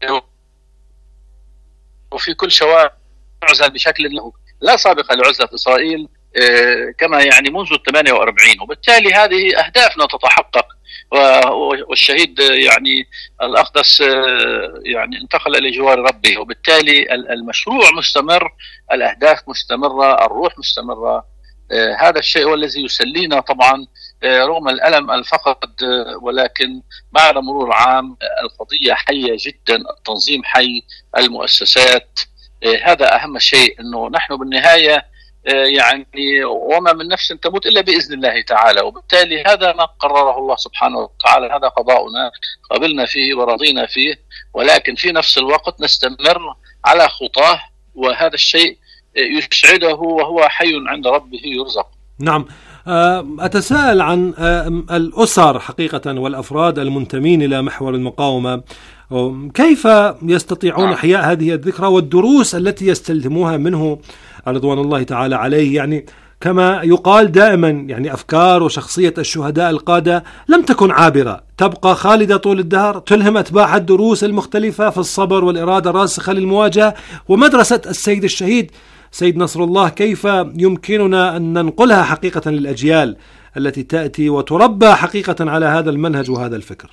وفي كل شوارع عزل بشكل له لا سابق لعزلة إسرائيل كما يعني منذ الثمانية وأربعين، وبالتالي هذه أهدافنا تتحقق. والشهيد يعني الأقدس يعني انتقل إلى جوار ربه، وبالتالي المشروع مستمر، الأهداف مستمرة، الروح مستمرة. هذا الشيء هو الذي يسلينا طبعا رغم الألم الفقد، ولكن بعد مرور عام القضية حية جدا، التنظيم حي، المؤسسات، هذا أهم شيء. أنه نحن بالنهاية يعني وما من نفس تموت إلا بإذن الله تعالى، وبالتالي هذا ما قرره الله سبحانه وتعالى، هذا قضاؤنا قبلنا فيه ورضينا فيه، ولكن في نفس الوقت نستمر على خطاه، وهذا الشيء يسعده وهو حي عند ربه يرزق. نعم. أتساءل عن الأسر حقيقة والأفراد المنتمين إلى محور المقاومة، كيف يستطيعون إحياء هذه الذكرى والدروس التي يستلهموها منه رضوان الله تعالى عليه؟ يعني كما يقال دائما يعني أفكار وشخصية الشهداء القادة لم تكن عابرة، تبقى خالدة طول الدهر، تلهم أتباعها الدروس المختلفة في الصبر والإرادة الراسخة للمواجهة. ومدرسة السيد الشهيد سيد نصر الله، كيف يمكننا أن ننقلها حقيقة للأجيال التي تأتي وتربى حقيقة على هذا المنهج وهذا الفكر؟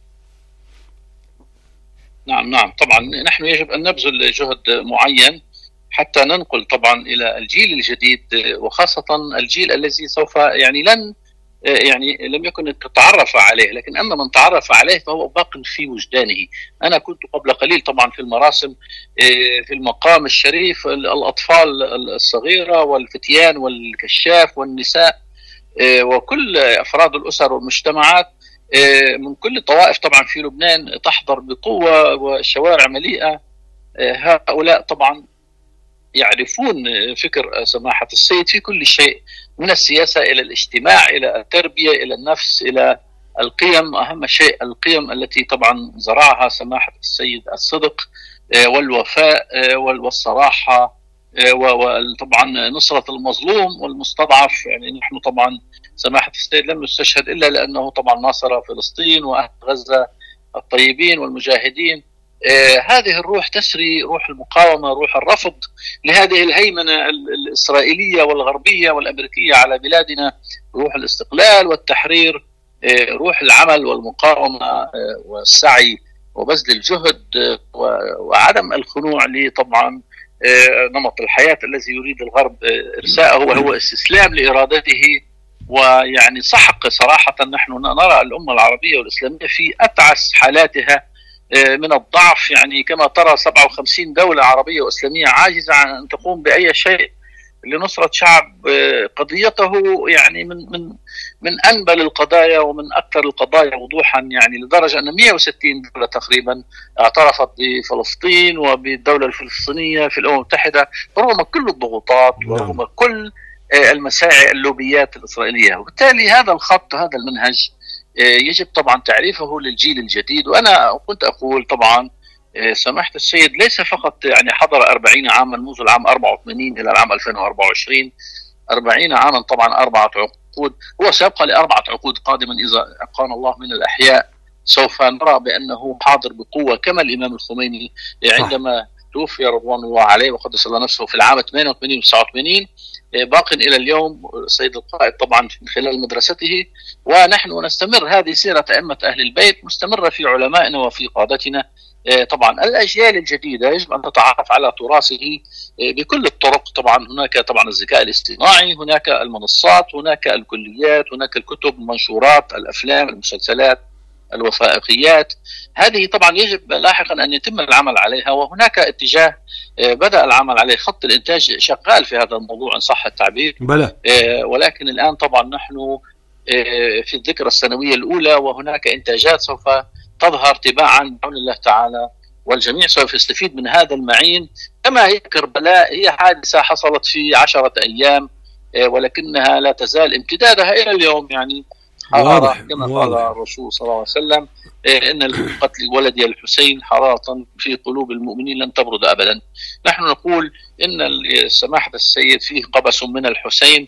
نعم نعم طبعا نحن يجب أن نبذل جهد معين حتى ننقل طبعا إلى الجيل الجديد، وخاصة الجيل الذي سوف يعني لن يعني لم يكن تعرف عليه، لكن أما من تعرف عليه فهو باق في وجدانه. أنا كنت قبل قليل طبعا في المراسم في المقام الشريف، الأطفال الصغيرة والفتيان والكشاف والنساء وكل أفراد الأسر والمجتمعات من كل الطوائف طبعا في لبنان تحضر بقوة، والشوارع مليئة. هؤلاء طبعا يعرفون فكر سماحة السيد في كل شيء، من السياسة إلى الاجتماع إلى التربية إلى النفس إلى القيم. أهم شيء القيم التي طبعا زرعها سماحة السيد: الصدق والوفاء والصراحة وطبعا نصرة المظلوم والمستضعف. يعني نحن طبعا سماحة السيد لم يستشهد إلا لأنه طبعا ناصر فلسطين وأهل غزة الطيبين والمجاهدين. آه هذه الروح تسري، روح المقاومة، روح الرفض لهذه الهيمنة الإسرائيلية والغربية والأمريكية على بلادنا، روح الاستقلال والتحرير، آه روح العمل والمقاومة آه والسعي وبذل الجهد آه وعدم الخنوع لطبعا آه نمط الحياة الذي يريد الغرب آه إرساءه، وهو استسلام لإرادته. ويعني سحق صراحة نحن نرى الأمة العربية والإسلامية في أتعس حالاتها من الضعف، يعني كما ترى سبعة وخمسين دولة عربية وإسلامية عاجزة عن أن تقوم بأي شيء لنصرة شعب قضيته، يعني من من من أنبل القضايا ومن أكثر القضايا وضوحا، يعني لدرجة أن مئة وستين دولة تقريبا اعترفت بفلسطين وبالدولة الفلسطينية في الأمم المتحدة رغم كل الضغوطات ورغم كل المساعي اللوبيات الإسرائيلية. وبالتالي هذا الخط، هذا المنهج يجب طبعا تعريفه للجيل الجديد. وأنا كنت أقول طبعا سماحة السيد ليس فقط يعني حضر أربعين عاما منذ العام أربعة وثمانين إلى العام ألفين وأربعة وعشرين، أربعين عاما طبعا أربعة عقود، هو سيبقى لأربعة عقود قادما إذا أبقانا الله من الأحياء. سوف نرى بأنه حاضر بقوة كما الإمام الخميني عندما توفي رضوان الله عليه وقدس الله نفسه في العام ثمانية وثمانين وتسعة وثمانين، باق إلى اليوم السيد القائد طبعا من خلال مدرسته. ونحن نستمر، هذه سيرة أئمة أهل البيت مستمرة في علمائنا وفي قادتنا. طبعا الأجيال الجديدة يجب أن تتعرف على تراثه بكل الطرق. طبعا هناك طبعا الذكاء الاصطناعي، هناك المنصات، هناك الكليات، هناك الكتب، المنشورات، الأفلام، المسلسلات، الوثائقيات. هذه طبعا يجب لاحقا أن يتم العمل عليها، وهناك اتجاه بدأ العمل عليه، خط الإنتاج شغال في هذا الموضوع إن صح التعبير. بلى. ولكن الآن طبعا نحن في الذكرى السنوية الأولى، وهناك إنتاجات سوف تظهر تباعا بعون الله تعالى، والجميع سوف يستفيد من هذا المعين. كما هي كربلاء، هي حادثة حصلت في عشرة أيام ولكنها لا تزال امتدادها إلى اليوم، يعني حرارة كما قال الرسول صلى الله عليه وسلم: إن قتل ولدي الحسين حرارة في قلوب المؤمنين لن تبرد أبدا. نحن نقول إن سماحة السيد فيه قبس من الحسين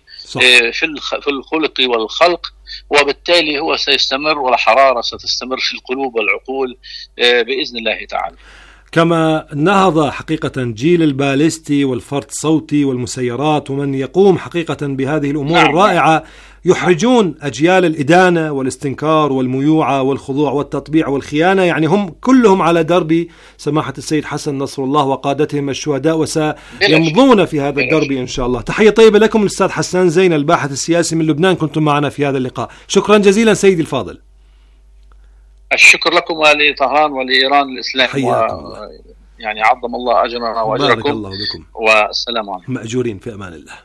في الخلق والخلق، وبالتالي هو سيستمر، والحرارة ستستمر في القلوب والعقول بإذن الله تعالى. كما نهض حقيقة جيل الباليستي والفرد صوتي والمسيرات ومن يقوم حقيقة بهذه الأمور نعم. الرائعة، يحرجون أجيال الإدانة والاستنكار والميوعة والخضوع والتطبيع والخيانة. يعني هم كلهم على درب سماحة السيد حسن نصر الله وقادتهم الشهداء، وسيمضون في هذا الدرب إن شاء الله. تحية طيبة لكم الأستاذ حسان زين الباحث السياسي من لبنان، كنتم معنا في هذا اللقاء. شكرا جزيلا سيدي الفاضل. الشكر لكم ولطهران ولإيران الإسلام، و... يعني عظم الله أجرنا وأجركم. بارك الله بكم، والسلام عليكم. مأجورين في أمان الله.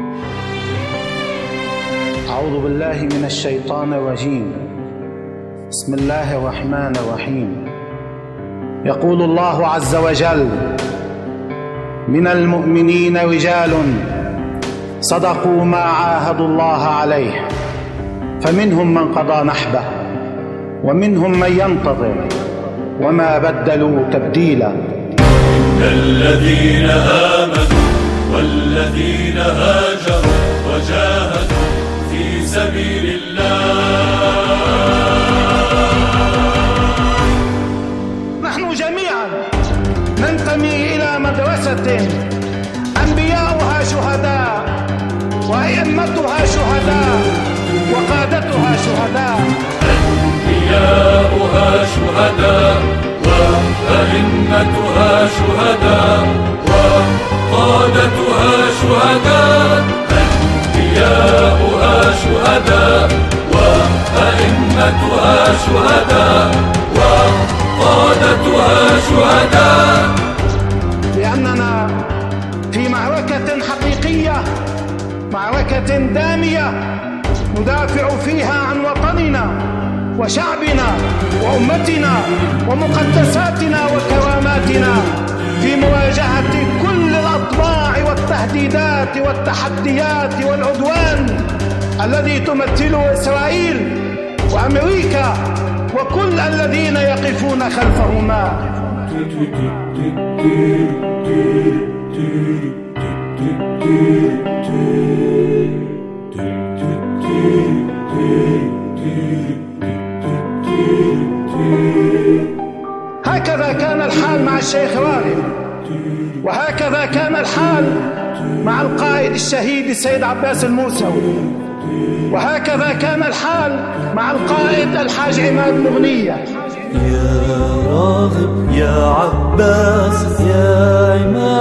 أعوذ بالله من الشيطان الرجيم. بسم الله الرحمن الرحيم. يقول الله عز وجل: من المؤمنين رجال صدقوا ما عاهدوا الله عليه فمنهم من قضى نحبه ومنهم من ينتظر وما بدلوا تبديلا. إن الذين آمنوا والذين هاجروا وجاهدوا في سبيل الله نحن جميعا ننتمي إلى مدرسة أنبياؤها شهداء وأئمتها شهداء وقادتها شهداء. أنبياؤها شهداء وأئمتها شهداء وقادتها شهداء. أنبياؤها شهداء وأئمتها شهداء وقادتها شهداء. لأننا في معركة حقيقية، معركة دامية ندافع فيها عن وطننا وشعبنا وأمتنا ومقدساتنا وكراماتنا في مواجهة كل الأطماع والتهديدات والتحديات والعدوان الذي تمثله إسرائيل وأمريكا وكل الذين يقفون خلفهما. هكذا كان الحال مع الشيخ راغب، وهكذا كان الحال مع القائد الشهيد السيد عباس الموسوي، وهكذا كان الحال مع القائد الحاج عماد مغنية. يا راغب يا عباس يا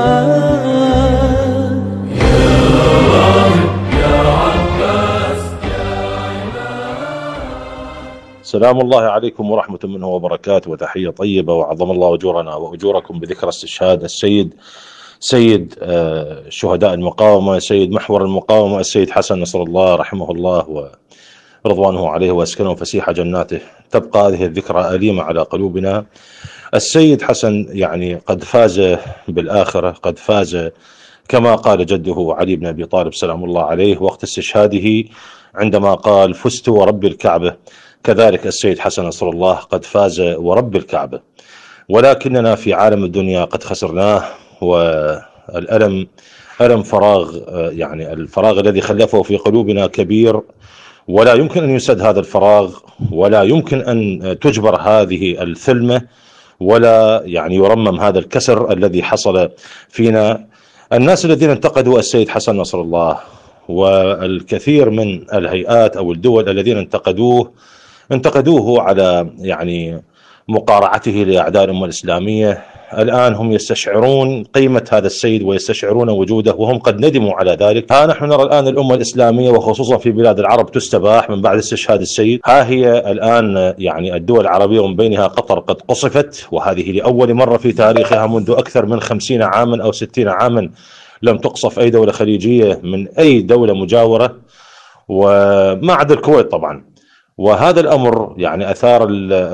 عماد، يا راغب يا عباس يا عماد. سلام الله عليكم ورحمة منه وبركاته، وتحية طيبة، وعظم الله أجورنا وأجوركم بذكر استشهاد السيد سيد شهداء المقاومة، سيد محور المقاومة السيد حسن نصر الله رحمه الله ورضوانه عليه وأسكنه فسيح جناته. تبقى هذه الذكرى أليمة على قلوبنا. السيد حسن يعني قد فاز بالآخرة، قد فاز كما قال جده علي بن أبي طالب سلام الله عليه وقت استشهاده عندما قال: فزت ورب الكعبة. كذلك السيد حسن نصر الله قد فاز ورب الكعبة، ولكننا في عالم الدنيا قد خسرناه، والألم ألم فراغ، يعني الفراغ الذي خلفه في قلوبنا كبير، ولا يمكن أن يسد هذا الفراغ، ولا يمكن أن تجبر هذه الثلمة، ولا يعني يرمم هذا الكسر الذي حصل فينا. الناس الذين انتقدوا السيد حسن نصر الله والكثير من الهيئات أو الدول الذين انتقدوه انتقدوه على يعني مقارعته لأعداء الأمة الإسلامية، الآن هم يستشعرون قيمة هذا السيد ويستشعرون وجوده، وهم قد ندموا على ذلك. ها نحن نرى الآن الأمة الإسلامية وخصوصا في بلاد العرب تستباح من بعد استشهاد السيد. ها هي الآن يعني الدول العربية ومن بينها قطر قد قصفت، وهذه لأول مرة في تاريخها منذ أكثر من خمسين عاما أو ستين عاما لم تقصف أي دولة خليجية من أي دولة مجاورة، وما عدا الكويت طبعا. وهذا الأمر يعني أثار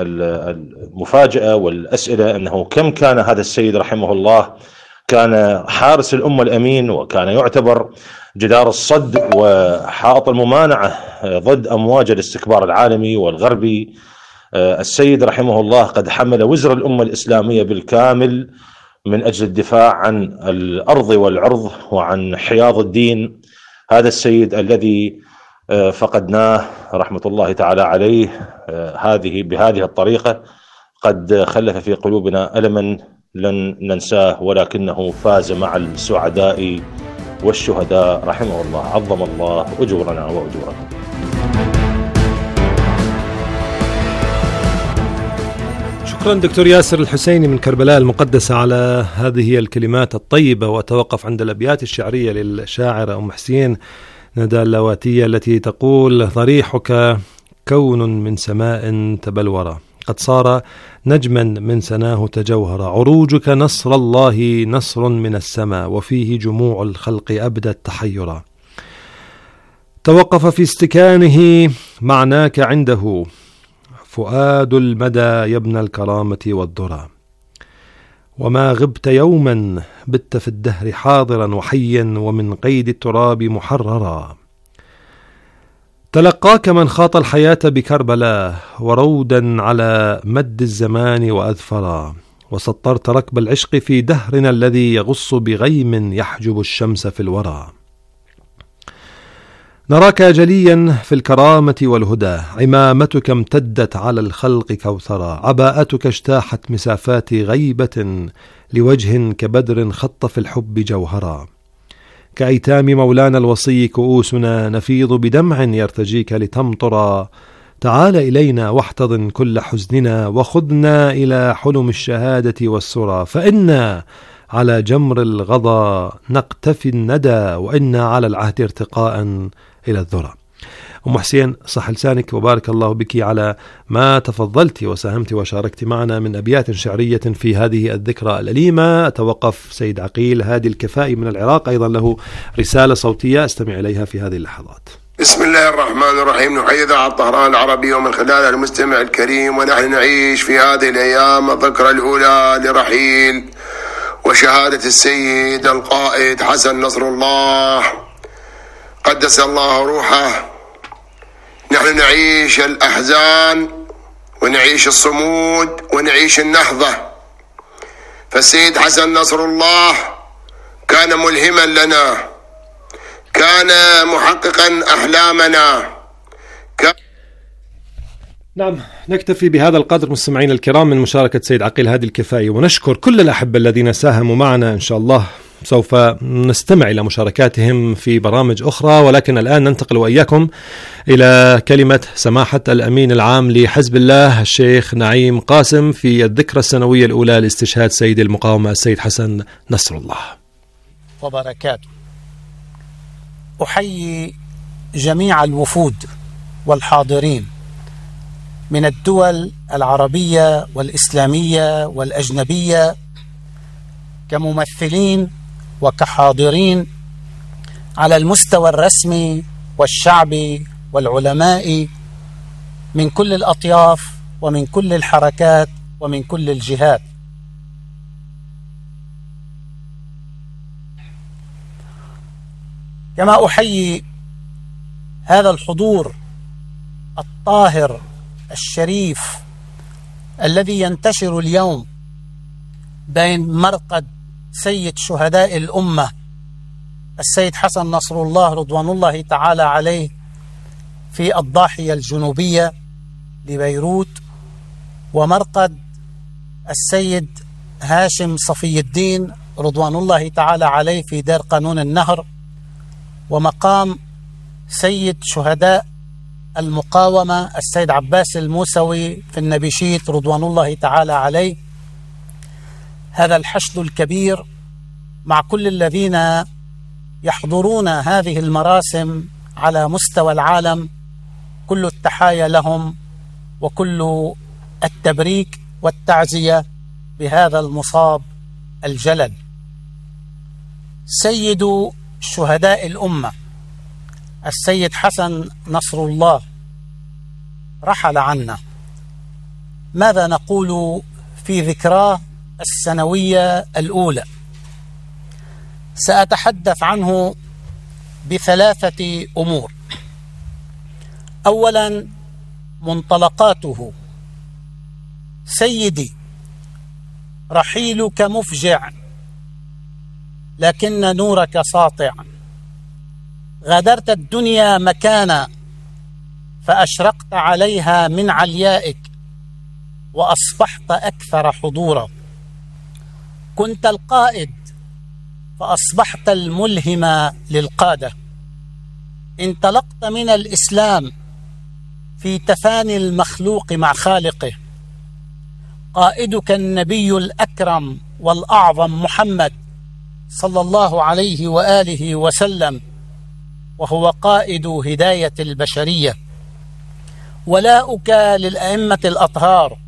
المفاجأة والأسئلة أنه كم كان هذا السيد رحمه الله كان حارس الأمة الأمين، وكان يعتبر جدار الصد وحائط الممانعة ضد أمواج الاستكبار العالمي والغربي. السيد رحمه الله قد حمل وزر الأمة الإسلامية بالكامل من أجل الدفاع عن الأرض والعرض وعن حياض الدين. هذا السيد الذي فقدناه رحمة الله تعالى عليه هذه بهذه الطريقة قد خلف في قلوبنا ألما لن ننساه، ولكنه فاز مع السعداء والشهداء رحمه الله. عظم الله أجورنا وأجوركم. شكرا دكتور ياسر الحسيني من كربلاء المقدسة على هذه الكلمات الطيبة. وأتوقف عند الأبيات الشعرية للشاعرة أم حسين ندى اللواتية التي تقول: ضريحك كون من سماء تبلورا، قد صار نجما من سناه تجوهرا، عروجك نصر الله نصر من السماء، وفيه جموع الخلق أبدت تحيرا. توقف في استكانه معناك عنده، فؤاد المدى يا ابن الكرامة والذرى. وما غبت يوما بت في الدهر حاضرا وحيا ومن قيد التراب محررا. تلقاك من خاط الحياة بكربلاء ورودا على مد الزمان وأذفرا. وسطرت ركب العشق في دهرنا الذي يغص بغيم يحجب الشمس في الورى. نراك جليا في الكرامة والهدى، عمامتك امتدت على الخلق كوثرا. عباءتك اجتاحت مسافات غيبة لوجه كبدر خط في الحب جوهرا. كأيتام مولانا الوصي كؤوسنا نفيض بدمع يرتجيك لتمطرا. تعال إلينا واحتضن كل حزننا وخذنا إلى حلم الشهادة والسرى. فإنا على جمر الغضا نقتفي الندى وإنا على العهد ارتقاء إلى الذرى. أم حسين صح لسانك وبارك الله بك على ما تفضلت وساهمت وشاركت معنا من أبيات شعرية في هذه الذكرى الأليمة. أتوقف سيد عقيل هادي الكفائي من العراق أيضا له رسالة صوتية استمع إليها في هذه اللحظات. بسم الله الرحمن الرحيم. نحيي إذاعة طهران العربية ومن خلالها المستمع الكريم، ونحن نعيش في هذه الأيام الذكرى الأولى لرحيل وشهادة السيد القائد حسن نصر الله قدس الله روحه. نحن نعيش الأحزان ونعيش الصمود ونعيش النهضة. فالسيد حسن نصر الله كان ملهما لنا، كان محققا أحلامنا. كان نعم، نكتفي بهذا القدر مستمعين الكرام من مشاركة سيد عقيل هادي الكفائي، ونشكر كل الأحبة الذين ساهموا معنا. إن شاء الله سوف نستمع إلى مشاركاتهم في برامج أخرى، ولكن الآن ننتقل وإياكم إلى كلمة سماحة الأمين العام لحزب الله الشيخ نعيم قاسم في الذكرى السنوية الأولى لاستشهاد سيد المقاومة السيد حسن نصر الله وبركاته. أحيي جميع الوفود والحاضرين من الدول العربية والإسلامية والأجنبية كممثلين وكحاضرين على المستوى الرسمي والشعبي والعلماء من كل الأطياف ومن كل الحركات ومن كل الجهات. كما أحيي هذا الحضور الطاهر الشريف الذي ينتشر اليوم بين مرقد سيد شهداء الأمة السيد حسن نصر الله رضوان الله تعالى عليه في الضاحية الجنوبية لبيروت، ومرقد السيد هاشم صفي الدين رضوان الله تعالى عليه في دير قانون النهر، ومقام سيد شهداء المقاومة السيد عباس الموسوي في النبيشيت رضوان الله تعالى عليه. هذا الحشد الكبير مع كل الذين يحضرون هذه المراسم على مستوى العالم، كل التحايا لهم وكل التبريك والتعزية بهذا المصاب الجلل. سيد شهداء الأمة السيد حسن نصر الله رحل عنا. ماذا نقول في ذكراه السنوية الأولى؟ سأتحدث عنه بثلاثة أمور. أولا، منطلقاته. سيدي، رحيلك مفجع لكن نورك ساطع. غادرت الدنيا مكانا فأشرقت عليها من عليائك وأصبحت أكثر حضورا. كنت القائد فأصبحت الملهم للقادة. انطلقت من الإسلام في تفاني المخلوق مع خالقه. قائدك النبي الأكرم والأعظم محمد صلى الله عليه وآله وسلم، وهو قائد هداية البشرية. ولاؤك للأئمة الأطهار،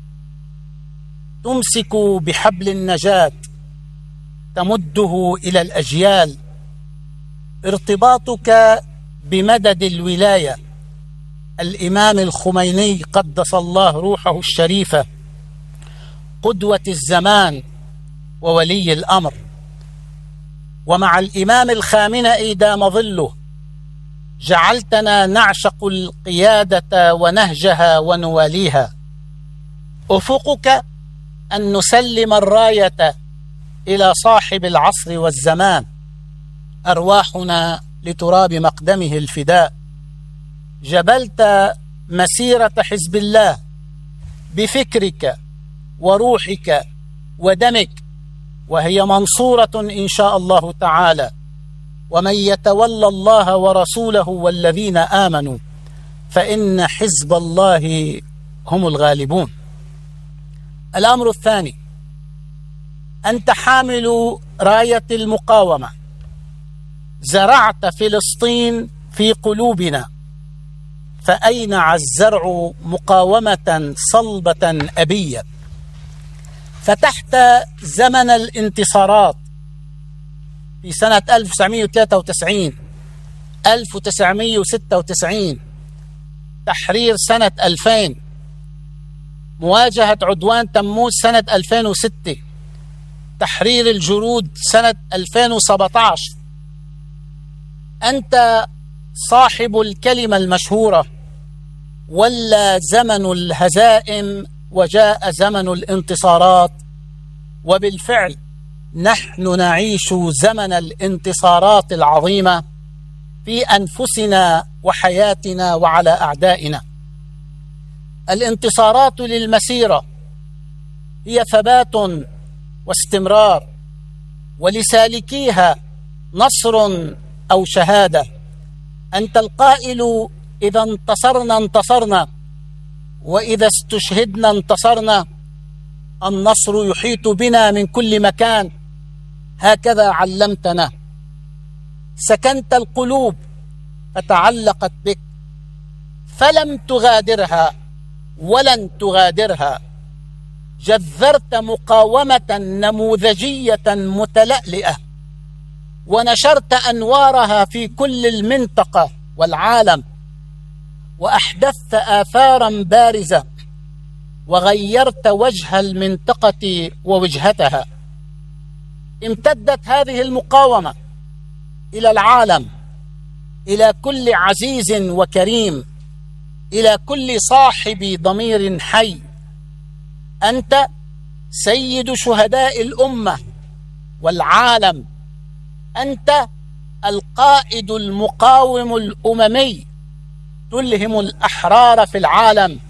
تمسك بحبل النجاة تمده إلى الأجيال. ارتباطك بمدد الولاية الإمام الخميني قدس الله روحه الشريفة، قدوة الزمان وولي الأمر، ومع الإمام الخامنئي دام ظله، جعلتنا نعشق القيادة ونهجها ونواليها. أفقك أن نسلم الراية إلى صاحب العصر والزمان، أرواحنا لتراب مقدمه الفداء. جبلت مسيرة حزب الله بفكرك وروحك ودمك، وهي منصورة إن شاء الله تعالى. ومن يتولى الله ورسوله والذين آمنوا فإن حزب الله هم الغالبون. الأمر الثاني، أنت حامل راية المقاومة، زرعت فلسطين في قلوبنا، فأينع الزرع مقاومة صلبة أبية. فتحت زمن الانتصارات في سنة ألف وتسعمائة وثلاثة وتسعين، ألف وتسعمائة وستة وتسعين، تحرير سنة ألفين، مواجهة عدوان تموز سنة ألفين وستة، تحرير الجرود سنة ألفين وسبعة عشر. أنت صاحب الكلمة المشهورة: ولا زمن الهزائم وجاء زمن الانتصارات. وبالفعل نحن نعيش زمن الانتصارات العظيمة في أنفسنا وحياتنا وعلى أعدائنا. الانتصارات للمسيرة هي ثبات واستمرار، ولسالكيها نصر أو شهادة. أنت القائل: إذا انتصرنا انتصرنا، وإذا استشهدنا انتصرنا. النصر يحيط بنا من كل مكان، هكذا علمتنا. سكنت القلوب فتعلقت بك، فلم تغادرها ولن تغادرها. جذرت مقاومة نموذجية متلألئة، ونشرت أنوارها في كل المنطقة والعالم، وأحدثت آثارا بارزة، وغيرت وجه المنطقة ووجهتها. امتدت هذه المقاومة إلى العالم، إلى كل عزيز وكريم، إلى كل صاحب ضمير حي. أنت سيد شهداء الأمة والعالم، أنت القائد المقاوم الأممي، تلهم الأحرار في العالم